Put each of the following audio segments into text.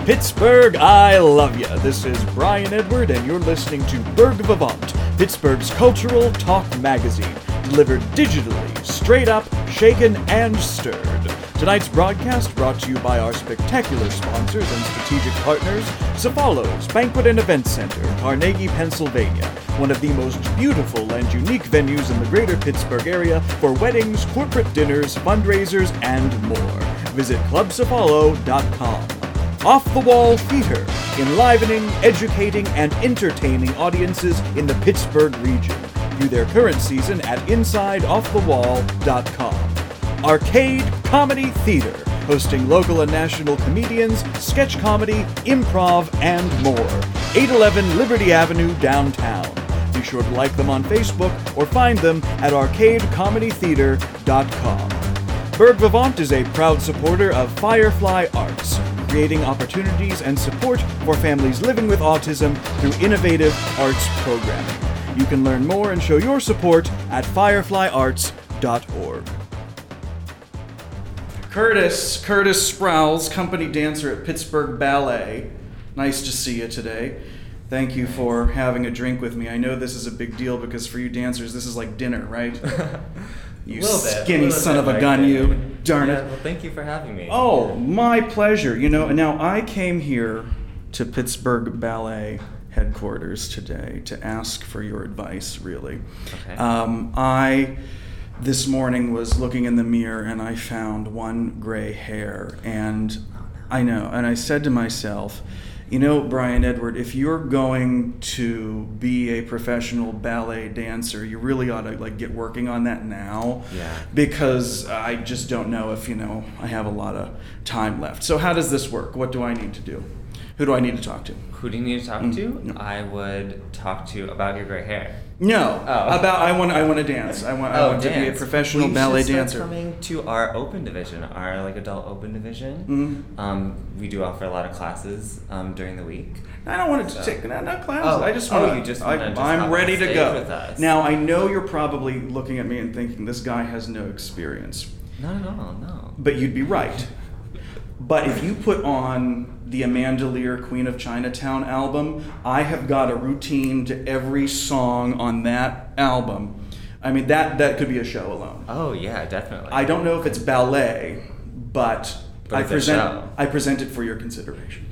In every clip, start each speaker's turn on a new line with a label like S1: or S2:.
S1: Pittsburgh, I love ya. This is Brian Edward, and you're listening to Berg Vivant, Pittsburgh's cultural talk magazine, delivered digitally, straight up, shaken, and stirred. Tonight's broadcast brought to you by our spectacular sponsors and strategic partners, Cefalos Banquet and Event Center, Carnegie, Pennsylvania, one of the most beautiful and unique venues in the greater Pittsburgh area for weddings, corporate dinners, fundraisers, and more. Visit clubcefalo.com. Off the Wall Theater, enlivening, educating, and entertaining audiences in the Pittsburgh region. View their current season at InsideOffTheWall.com. Arcade Comedy Theater, hosting local and national comedians, sketch comedy, improv, and more. 811 Liberty Avenue, downtown. Be sure to like them on Facebook or find them at arcadecomedytheater.com. Berg Vivant is a proud supporter of Firefly Arts, creating opportunities and support for families living with autism through innovative arts programming. You can learn more and show your support at fireflyarts.org. Curtis Sprouse, company dancer at Pittsburgh Ballet. Nice to see you today. Thank you for having a drink with me. I know this is a big deal because for you dancers, this is like dinner, right? You skinny son of a gun, you. Darn it.
S2: Well, thank you for having me.
S1: Oh, my pleasure. You know, now I came here to Pittsburgh Ballet headquarters today to ask for your advice, really.
S2: Okay.
S1: I, this morning, was looking in the mirror and I found one gray hair. And I know, and I said to myself, you know, Brian Edward, if you're going to be a professional ballet dancer, you really ought to get working on that now.
S2: Yeah.
S1: Because I just don't know if, I have a lot of time left. So how does this work? What do I need to do? Who do I need to talk to?
S2: Who do you need to talk to?
S1: No.
S2: I would talk to you about your gray hair.
S1: No.
S2: Oh.
S1: I want to dance. I want to be a professional ballet dancer.
S2: Coming to our open division, our adult open division.
S1: Mm-hmm.
S2: We do offer a lot of classes during the week.
S1: I don't want to take not classes.
S2: Oh.
S1: I just want
S2: you just wanna just
S1: I'm
S2: hop
S1: ready
S2: on
S1: to
S2: stage
S1: go.
S2: with us.
S1: Now I know you're probably looking at me and thinking this guy has no experience.
S2: Not at all, no.
S1: But you'd be right. But if you put on the Amanda Lear Queen of Chinatown album, I have got a routine to every song on that album. I mean, that could be a show alone.
S2: Oh yeah, definitely.
S1: I don't know if it's ballet, but I
S2: it's a show.
S1: present it for your consideration.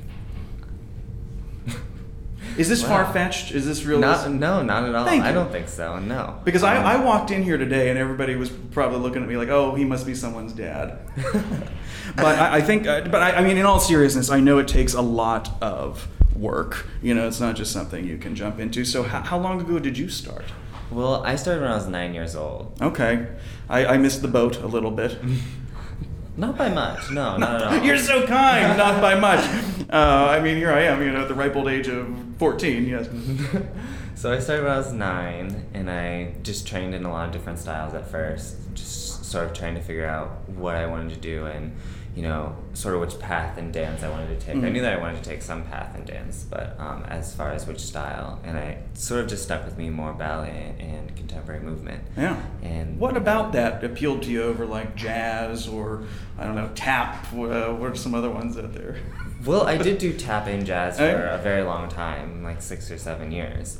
S1: Is this
S2: Wow.
S1: far-fetched? Is this real?
S2: No, not at all.
S1: Thank
S2: I
S1: you.
S2: don't think so, no.
S1: Because I walked in here today and everybody was probably looking at me like, oh, he must be someone's dad. But I think, I mean, in all seriousness, I know it takes a lot of work. It's not just something you can jump into. So how long ago did you start?
S2: Well, I started when I was 9 years old.
S1: Okay. I missed the boat a little bit.
S2: Not by much, no, not at all.
S1: You're so kind, not by much. I mean, here I am, at the ripe old age of 14, yes.
S2: So I started when I was 9, and I just trained in a lot of different styles at first, just sort of trying to figure out what I wanted to do and, sort of which path in dance I wanted to take.
S1: Mm-hmm.
S2: I knew that I wanted to take some path in dance, but as far as which style, and I sort of just stuck with me more ballet and contemporary movement.
S1: Yeah.
S2: And
S1: what about that appealed to you over like jazz or, I don't know, tap? What are some other ones out there?
S2: Well, I did do tap and jazz for
S1: Hey.
S2: a very long time, like 6 or 7 years.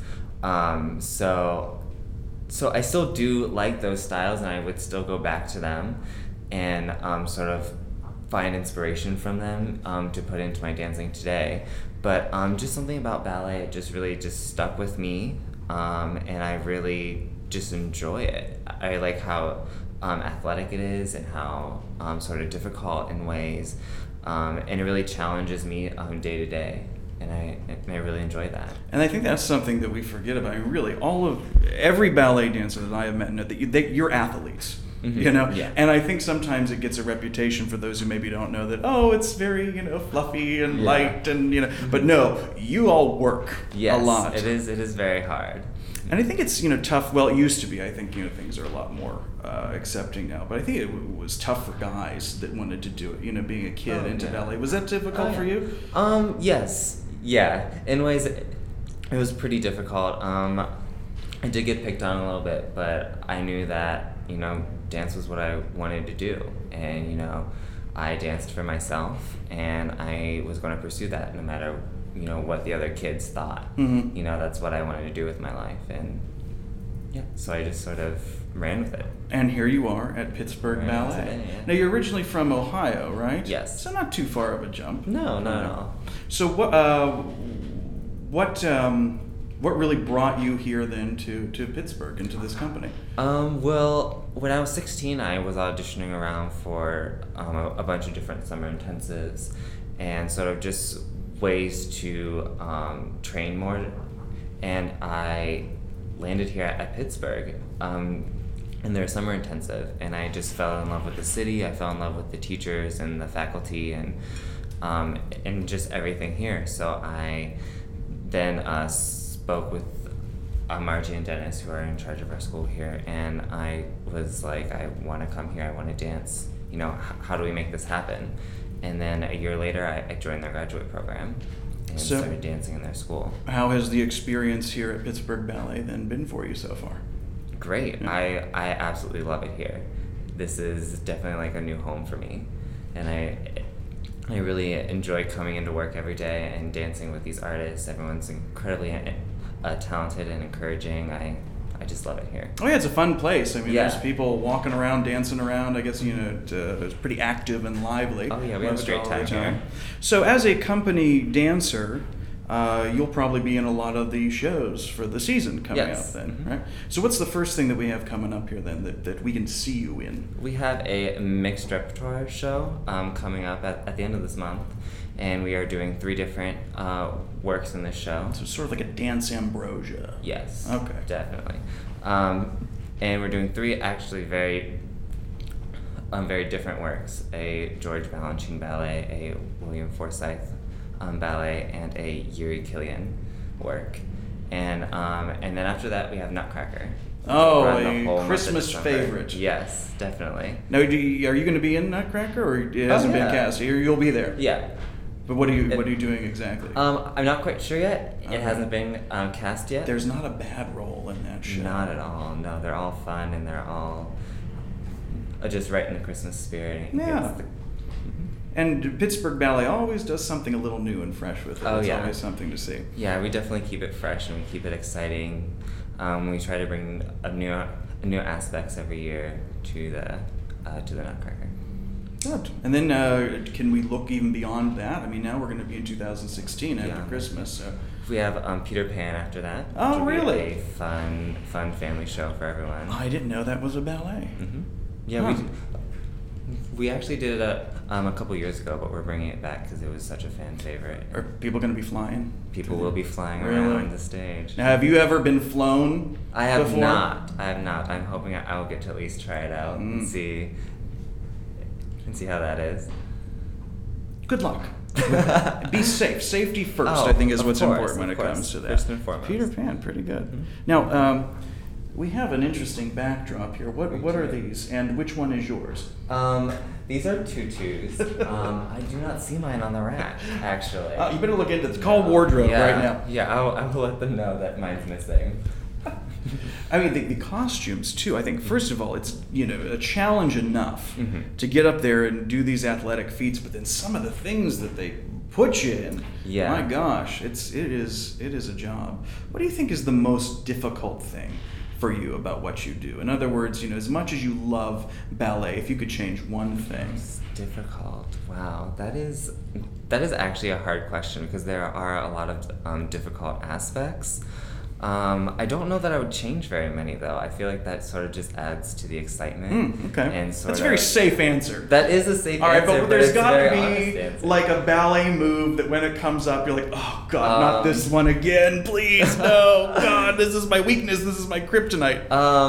S2: So I still do like those styles, and I would still go back to them and sort of find inspiration from them to put into my dancing today. But just something about ballet, it just really just stuck with me, and I really just enjoy it. I like how athletic it is and how sort of difficult in ways, and it really challenges me day to day. And I really enjoy that.
S1: And I think that's something that we forget about. I mean, really, every ballet dancer that I have met, you're athletes.
S2: Mm-hmm. Yeah.
S1: And I think sometimes it gets a reputation for those who maybe don't know that, it's very, fluffy and light and, but no, you all work
S2: Yes,
S1: a lot.
S2: it is very hard.
S1: And I think it's, tough. Well, it used to be. I think, things are a lot more accepting now. But I think it was tough for guys that wanted to do it, being a kid into ballet. Was that difficult for you?
S2: Yes. Yeah. In ways, it was pretty difficult. I did get picked on a little bit, but I knew that, dance was what I wanted to do. And, I danced for myself, and I was going to pursue that no matter, what the other kids thought.
S1: Mm-hmm.
S2: That's what I wanted to do with my life, and yeah, so I just sort of ran with it.
S1: And here you are at Pittsburgh Ballet.
S2: Today, yeah.
S1: Now, you're originally from Ohio, right?
S2: Yes.
S1: So not too far of a jump.
S2: No, not at all.
S1: So what really brought you here then to Pittsburgh, into this company?
S2: Well, when I was 16, I was auditioning around for a bunch of different summer intensives and sort of just ways to train more. And I landed here at Pittsburgh in their summer intensive, and I just fell in love with the city. I fell in love with the teachers and the faculty and just everything here. So I then spoke with Margie and Dennis, who are in charge of our school here, and I was like, I want to come here, I want to dance, how do we make this happen? And then a year later, I joined their graduate program and started dancing in their school.
S1: How has the experience here at Pittsburgh Ballet then been for you so far?
S2: Great.
S1: Yeah.
S2: I absolutely love it here. This is definitely like a new home for me, and I really enjoy coming into work every day and dancing with these artists. Everyone's incredibly talented and encouraging. I just love it here.
S1: Oh yeah, it's a fun place. I mean,
S2: Yeah.
S1: there's people walking around, dancing around. I guess, it's pretty active and lively.
S2: Oh yeah, we have a great
S1: most all the
S2: time here.
S1: So as a company dancer, you'll probably be in a lot of the shows for the season coming
S2: Yes.
S1: up then,
S2: Mm-hmm.
S1: right? So what's the first thing that we have coming up here then that we can see you in?
S2: We have a mixed repertoire show coming up at the end of this month, and we are doing 3 different works in this show.
S1: So it's sort of like a dance ambrosia.
S2: Yes.
S1: Okay.
S2: Definitely. And we're doing 3 actually very different works: a George Balanchine ballet, a William Forsythe ballet, and a Yuri Killian work. And then after that we have Nutcracker.
S1: Oh,
S2: Run the whole
S1: a
S2: month of
S1: Christmas
S2: December.
S1: favorite.
S2: Yes, definitely.
S1: Now, are you going to be in Nutcracker, or it hasn't been
S2: yeah.
S1: cast? You'll be there.
S2: Yeah.
S1: But what are you doing exactly?
S2: I'm not quite sure yet.
S1: Okay.
S2: It hasn't been cast yet.
S1: There's not a bad role in that show.
S2: Not at all. No, they're all fun, and they're all just right in the Christmas spirit.
S1: Yeah. And Pittsburgh Ballet always does something a little new and fresh with it.
S2: Oh,
S1: It's
S2: yeah.
S1: always something to see.
S2: Yeah, we definitely keep it fresh and we keep it exciting. We try to bring new aspects every year to the Nutcracker.
S1: Good. And then can we look even beyond that? I mean, now we're going to be in 2016 after
S2: Yeah.
S1: Christmas. So.
S2: We have Peter Pan after that.
S1: Oh,
S2: which will be
S1: really?
S2: a fun family show for everyone.
S1: I didn't know that was a ballet.
S2: Mm-hmm. Yeah,
S1: Huh.
S2: we actually did it a couple years ago, but we're bringing it back because it was such a fan favorite.
S1: Are people going to be flying?
S2: People will be flying
S1: Really?
S2: around the stage.
S1: Now, have you ever been flown
S2: I have
S1: before?
S2: not. I'm hoping I will get to at least try it out and see how that is.
S1: Good luck. Be safe. Safety first,
S2: Oh,
S1: I think, is
S2: of
S1: what's
S2: course,
S1: important when
S2: of
S1: it
S2: course.
S1: comes to that.
S2: First and foremost.
S1: Peter Pan, pretty good.
S2: Mhm.
S1: Now, we have an interesting backdrop here. What are
S2: do.
S1: these, and which one is yours?
S2: These are tutus. I do not see mine on the rack, actually.
S1: You better look into this. Call wardrobe
S2: Yeah,
S1: right now.
S2: Yeah, I will let them know that mine's missing.
S1: I mean, the costumes too. I think first of all, it's a challenge enough
S2: Mhm.
S1: to get up there and do these athletic feats, but then some of the things that they put you in.
S2: Yeah.
S1: My gosh, it is a job. What do you think is the most difficult thing for you about what you do? In other words, as much as you love ballet, if you could change one thing.
S2: It's difficult. Wow, that is actually a hard question because there are a lot of difficult aspects. I don't know that I would change very many though. I feel like that sort of just adds to the excitement.
S1: Okay.
S2: And sort
S1: That's a
S2: of,
S1: very safe answer.
S2: That is a safe
S1: All right,
S2: answer,
S1: but there's
S2: it's a
S1: got to
S2: very honest
S1: be
S2: answer.
S1: like a ballet move that when it comes up, you're like, oh God, not this one again, please, no, God, this is my weakness, this is my kryptonite.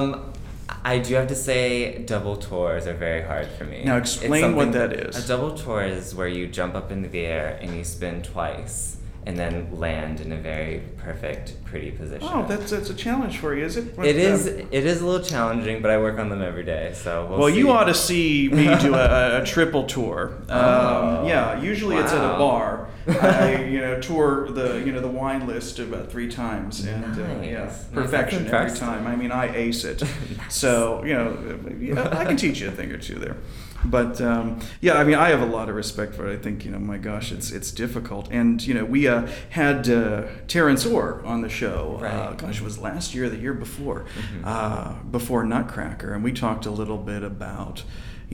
S2: I do have to say double tours are very hard for me.
S1: Now
S2: It's
S1: explain what
S2: something-
S1: that is.
S2: A double tour is where you jump up into the air and you spin twice and then land in a very perfect, pretty position.
S1: Oh, that's a challenge for you, is it?
S2: It is a little challenging, but I work on them every day, so we'll see.
S1: You ought to see me do a triple tour.
S2: Oh.
S1: Yeah, usually it's at a
S2: Wow.
S1: bar. I tour the wine list about 3 times, and
S2: Nice. Nice.
S1: perfection
S2: That's
S1: every
S2: impressive.
S1: time. I mean, I ace it. So I can teach you a thing or two there.
S3: But yeah, I mean, I have a lot of respect for it. I think, my gosh, it's difficult. And we had Terrence Orr on the show.
S2: Right.
S3: Gosh, it was last year, or the year before, before Nutcracker, and we talked a little bit about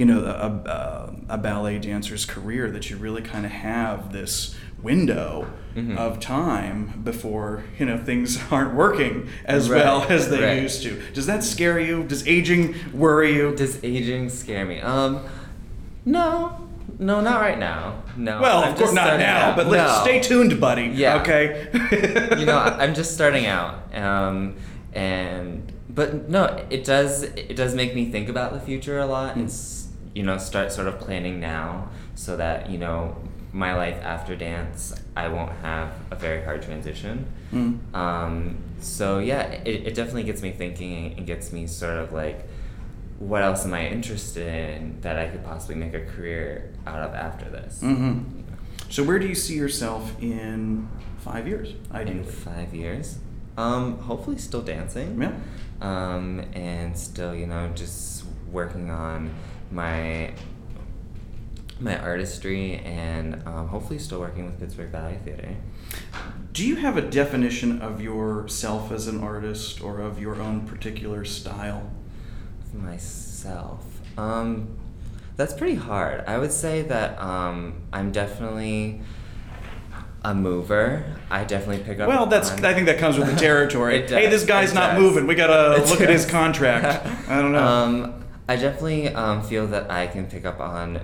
S3: a ballet dancer's career, that you really kind of have this window of time before things aren't working as well as they used to. Does that scare you? Does aging worry you?
S2: Does aging scare me? No, not right now. No.
S3: Well, of course not now, but stay tuned, buddy.
S2: Yeah.
S3: Okay.
S2: I'm just starting out, but no, it does make me think about the future a lot, and start sort of planning now, so that my life after dance, I won't have a very hard transition. So yeah, it definitely gets me thinking and gets me sort of like, what else am I interested in that I could possibly make a career out of after this?
S3: So where do you see yourself in 5 years, ideally?
S2: In 5 years? Hopefully still dancing.
S3: Yeah.
S2: And still, just working on my artistry, and hopefully still working with Pittsburgh Ballet Theater.
S3: Do you have a definition of yourself as an artist, or of your own particular style?
S2: Myself, that's pretty hard. I would say that I'm definitely a mover. I definitely pick up.
S3: Well, I think that comes with the territory. Hey, this guy's not moving. We gotta look at his contract. I don't know.
S2: I definitely feel that I can pick up on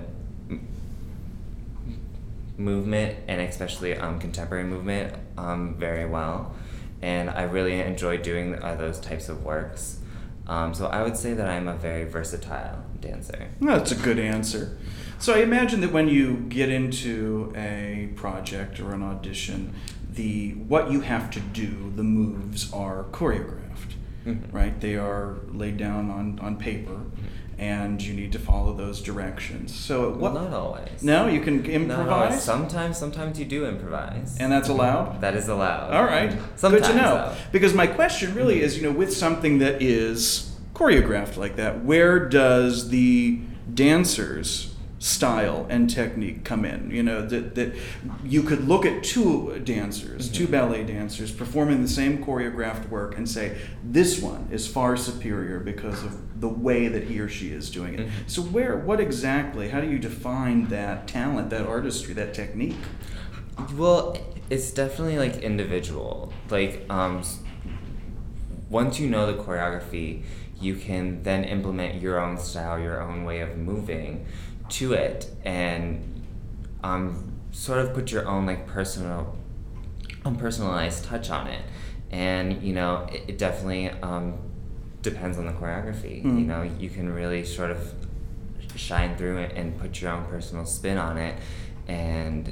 S2: movement, and especially contemporary movement, very well, and I really enjoy doing those types of works. So I would say that I'm a very versatile dancer.
S3: That's a good answer. So I imagine that when you get into a project or an audition, what you have to do, the moves, are choreographed, right? They are laid down on paper, and you need to follow those directions. So
S2: not always.
S3: No, you can improvise?
S2: Sometimes you do improvise.
S3: And that's allowed?
S2: That is allowed.
S3: All right.
S2: Sometimes,
S3: good to know.
S2: Though.
S3: Because my question really is, with something that is choreographed like that, where does the dancer's style and technique come in? That you could look at two dancers, two ballet dancers, performing the same choreographed work and say, this one is far superior because of the way that he or she is doing it. So what exactly, how do you define that talent, that artistry, that technique?
S2: Well, it's definitely like individual. Like, once you know the choreography, you can then implement your own style, your own way of moving to it, and sort of put your own like personalized touch on it. And it definitely depends on the choreography. You can really sort of shine through it and put your own personal spin on it. And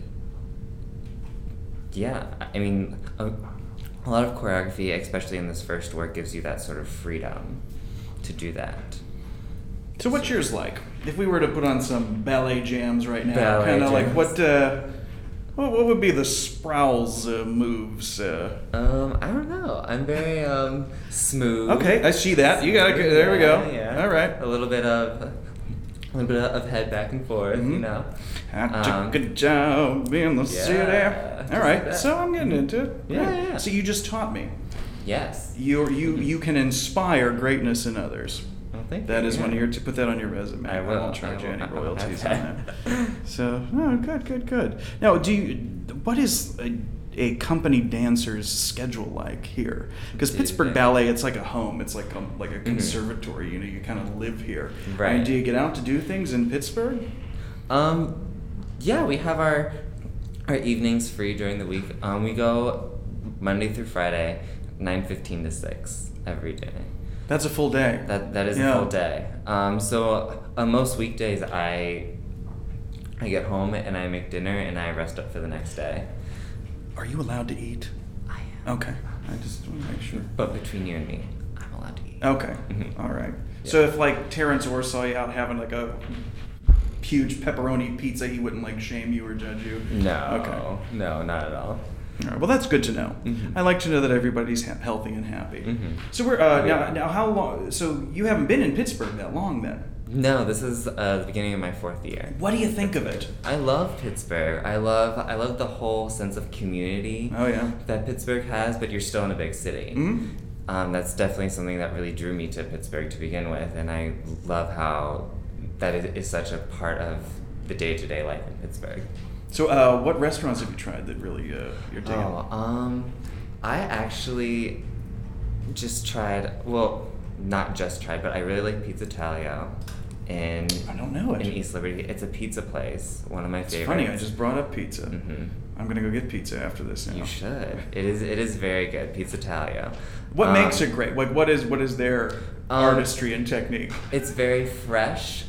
S2: yeah, I mean, a lot of choreography, especially in this first work, gives you that sort of freedom to do that.
S3: So what's yours like? If we were to put on some ballet jams right now, kind of like what would be the Sproul's moves?
S2: I don't know. I'm very smooth.
S3: Okay, I see that. You got it. There we go.
S2: Yeah.
S3: All right.
S2: A little bit of head back and forth,
S3: I took a job in the city. All right. So I'm getting into it.
S2: Yeah.
S3: So you just taught me.
S2: Yes.
S3: You can inspire greatness in others.
S2: Well, thank you.
S3: That is one of your, to put that on your resume.
S2: I will.
S3: I won't charge you any royalties on
S2: Okay.
S3: that. So, good. Now, what is a company dancer's schedule like here? Because Pittsburgh Ballet, it's like a home. It's like a conservatory. You kind of live here.
S2: Right.
S3: I mean, do you get out to do things in Pittsburgh?
S2: Yeah, we have our evenings free during the week. We go Monday through Friday, 9:15 to 6 every day.
S3: That's a full day.
S2: That is a full day. So on most weekdays, I get home and I make dinner and I rest up for the next day.
S3: Are you allowed to eat?
S2: I am.
S3: Okay. I just want to make sure.
S2: But between you and me, I'm allowed to eat.
S3: Okay. All right. Yeah. So if like Terrence Orr saw you out having like a huge pepperoni pizza, he wouldn't like shame you or judge you?
S2: No.
S3: Okay.
S2: No, not at all.
S3: All right. Well, that's good to know. I like to know that everybody's healthy and happy. So we're now how long? So you haven't been in Pittsburgh that long then?
S2: No, this is the beginning of my 4th year.
S3: What do you think of it?
S2: I love Pittsburgh. I love the whole sense of community
S3: Oh, yeah.
S2: that Pittsburgh has, but you're still in a big city.
S3: Mm-hmm.
S2: That's definitely something that really drew me to Pittsburgh to begin with, and I love how that is such a part of the day-to-day life in Pittsburgh.
S3: So, what restaurants have you tried that really you're digging?
S2: I actually just tried, well, not just tried, but I really like Pizza Taglio in
S3: I don't know it.
S2: in East Liberty. It's a pizza place, one of my
S3: It's
S2: favorites.
S3: funny. I just brought up pizza.
S2: Mhm.
S3: I'm gonna go get pizza after this now.
S2: You should. It is very good, Pizza Taglio.
S3: What makes it great? Like, what is their artistry and technique?
S2: It's very fresh,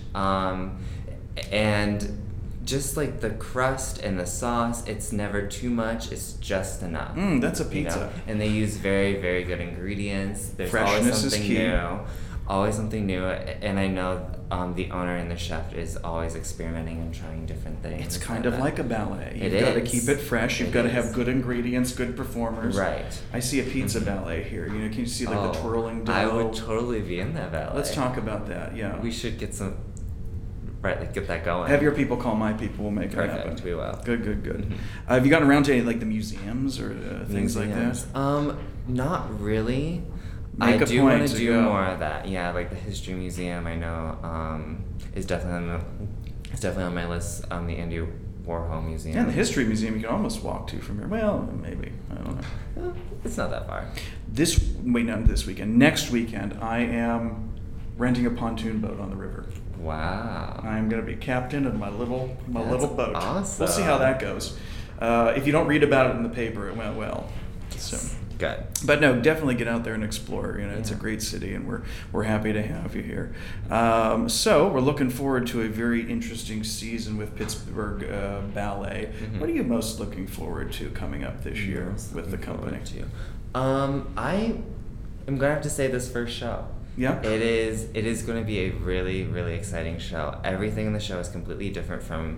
S2: and just like the crust and the sauce, it's never too much. It's just enough.
S3: That's a
S2: you
S3: pizza.
S2: know? And they use very, very good ingredients. There's
S3: Freshness
S2: always
S3: is
S2: something
S3: key.
S2: new. Always something new. And I know the owner and the chef is always experimenting and trying different things.
S3: It's kind of like a ballet. You've
S2: It
S3: got to
S2: is.
S3: keep it fresh. You've
S2: It
S3: got to
S2: is.
S3: have good ingredients, good performers.
S2: Right.
S3: I see a pizza ballet here. You know, can you see like the twirling dough?
S2: I would totally be in that ballet.
S3: Let's talk about that. Yeah.
S2: We should get some. Right, like get that going.
S3: Have your people call my people. We'll make it
S2: Perfect,
S3: happen.
S2: we will.
S3: Good.
S2: Mhm.
S3: Have you gotten around to any like the museums or things like that?
S2: Not really.
S3: Make
S2: I
S3: a
S2: do
S3: point
S2: want
S3: to
S2: to do
S3: go.
S2: more of that. Yeah, like the History Museum. I know is definitely on my list. The Andy Warhol Museum.
S3: Yeah, the History Museum you can almost walk to from here. Well, maybe. I don't know.
S2: It's not that far.
S3: Not this weekend. Next weekend, I am renting a pontoon boat on the river.
S2: Wow.
S3: I'm going to be captain of my little
S2: That's
S3: boat.
S2: awesome.
S3: We'll see how that goes. If you don't read about it in the paper, it went well. So,
S2: Good.
S3: but no, definitely get out there and explore. You know, it's a
S2: Yeah.
S3: great city, and we're happy to have you here. So we're looking forward to a very interesting season with Pittsburgh Ballet.
S2: Mhm.
S3: What are you most looking forward to coming up this year
S2: Most
S3: with the
S2: looking
S3: company?
S2: forward to. I am gonna have to say this first show.
S3: Yeah.
S2: It is going to be a really, really exciting show. Everything in the show is completely different from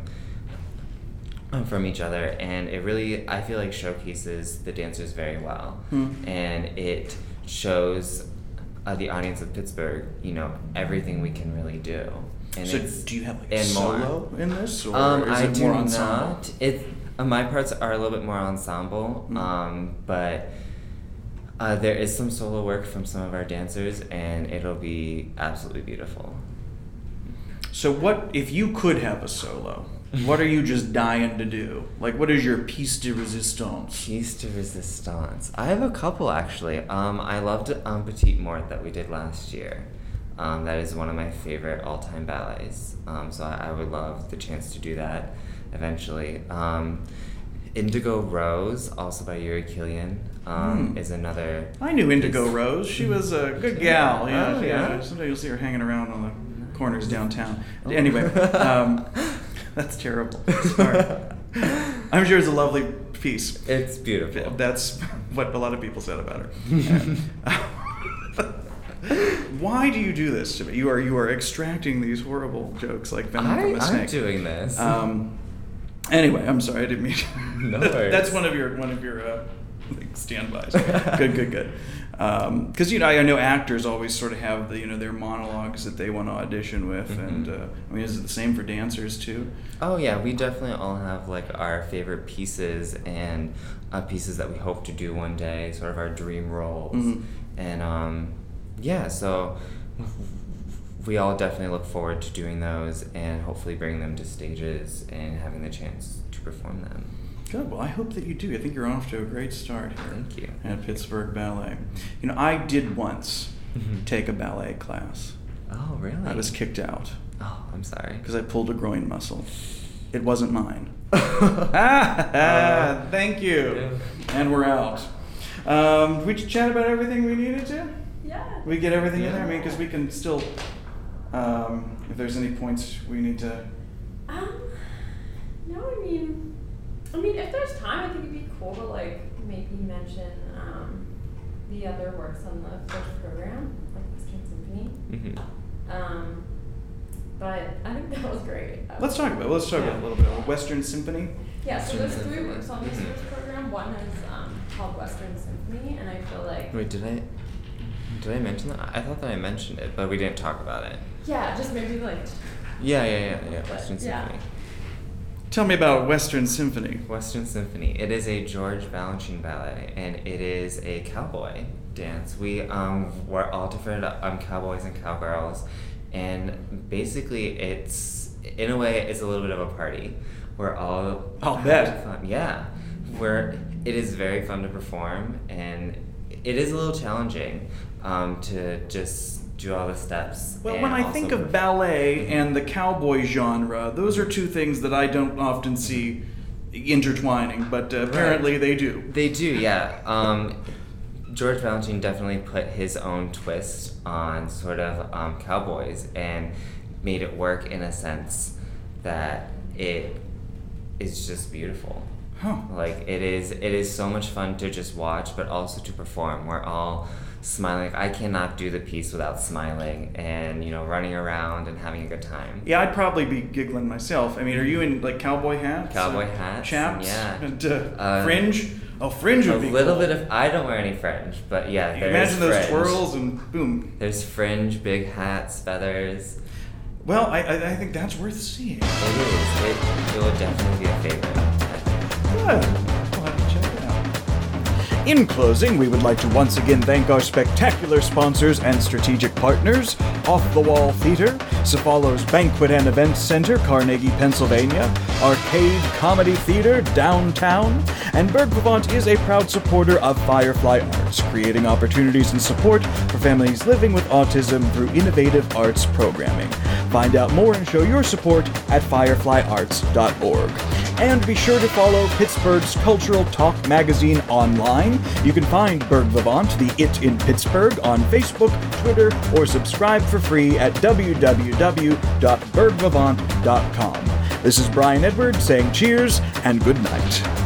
S2: each other, and it really, I feel like, showcases the dancers very well. And it shows the audience of Pittsburgh, you know, everything we can really do. And
S3: So
S2: it's,
S3: do you have like
S2: and
S3: solo in this, or is
S2: I
S3: it
S2: do
S3: more ensemble?
S2: not. My parts are a little bit more ensemble, but there is some solo work from some of our dancers, and it'll be absolutely beautiful.
S3: So what if you could have a solo? What are you just dying to do? Like, what is your piece de resistance?
S2: Piece de resistance. I have a couple, actually. I loved Petite Mort that we did last year. That is one of my favorite all-time ballets. So I would love the chance to do that eventually. Indigo Rose, also by Yuri Killian, is another.
S3: I knew Indigo Rose. She was a good gal. Yeah,
S2: Oh, yeah?
S3: Sometimes you'll see her hanging around on the corners downtown. Anyway, that's terrible. Sorry. I'm sure it's a lovely piece.
S2: It's beautiful.
S3: That's what a lot of people said about her. Why do you do this to me? You are extracting these horrible jokes like venom from a snake.
S2: I'm doing this.
S3: Anyway, I'm sorry. I didn't mean.
S2: No worries.
S3: That's one of your like, standbys. Good. Because I know actors always sort of have their monologues that they want to audition with, and I mean, is it the same for dancers too?
S2: Oh yeah, we definitely all have like our favorite pieces and pieces that we hope to do one day, sort of our dream roles, and yeah, so we all definitely look forward to doing those and hopefully bring them to stages and having the chance to perform them.
S3: Good. Well, I hope that you do. I think you're off to a great start here
S2: Thank you.
S3: at Pittsburgh Ballet. I did once take a ballet class.
S2: Oh really?
S3: I was kicked out
S2: Oh, I'm sorry.
S3: because I pulled a groin muscle. It wasn't mine. Thank you. And we're out. Did we chat about everything we needed to?
S4: Yeah.
S3: We get everything in there? I
S2: Yeah.
S3: mean, because we can still, if there's any points we need to.
S4: No, I mean, if there's time, I think it'd be cool to like maybe mention the other works on the first program, like Western Symphony. But I think that was great.
S3: Let's talk about it a little bit. Western Symphony?
S4: Yeah, so there's
S2: Western
S4: 3
S2: Symphony.
S4: works on this first program. One is called Western Symphony, and I feel like
S2: Wait, did I mention that? I thought that I mentioned it, but we didn't talk about it.
S4: Yeah, just maybe like.
S2: Yeah. Western
S4: Yeah.
S2: Symphony.
S3: Tell me about Western Symphony.
S2: Western Symphony. It is a George Balanchine ballet, and it is a cowboy dance. We're all different cowboys and cowgirls, and basically it's, in a way, it's a little bit of a party. We're all
S3: I'll
S2: having
S3: bet.
S2: fun. Yeah, it is very fun to perform, and it is a little challenging to just do all the steps.
S3: Well,
S2: and
S3: when I
S2: also
S3: think of
S2: perform.
S3: ballet and the cowboy genre, those are two things that I don't often see intertwining, but apparently they do.
S2: They do, yeah. George Balanchine definitely put his own twist on sort of cowboys and made it work in a sense that it is just beautiful.
S3: Huh.
S2: Like it is so much fun to just watch, but also to perform. We're all smiling. I cannot do the piece without smiling and, running around and having a good time.
S3: Yeah, I'd probably be giggling myself. I mean, are you in like cowboy hats?
S2: Cowboy hats,
S3: chaps,
S2: yeah.
S3: and fringe. Oh, fringe
S2: A
S3: would be
S2: little
S3: cool.
S2: bit of, I don't wear any fringe, but yeah,
S3: You
S2: there's
S3: imagine those
S2: fringe.
S3: twirls and boom.
S2: There's fringe, big hats, feathers.
S3: Well, I think that's worth seeing.
S2: It is. It will definitely be a favorite.
S3: Good. We'll have to check it out.
S1: In closing, we would like to once again thank our spectacular sponsors and strategic partners, Off the Wall Theater, Cephalo's Banquet and Events Center, Carnegie, Pennsylvania, Arcade Comedy Theater, downtown, and Berg Vivant is a proud supporter of Firefly Arts, creating opportunities and support for families living with autism through innovative arts programming. Find out more and show your support at fireflyarts.org. And be sure to follow Pittsburgh's Cultural Talk magazine online. You can find Berg Vivant, the It in Pittsburgh, on Facebook, Twitter, or subscribe for free at www.bergvivant.com. This is Brian Edward saying cheers and good night.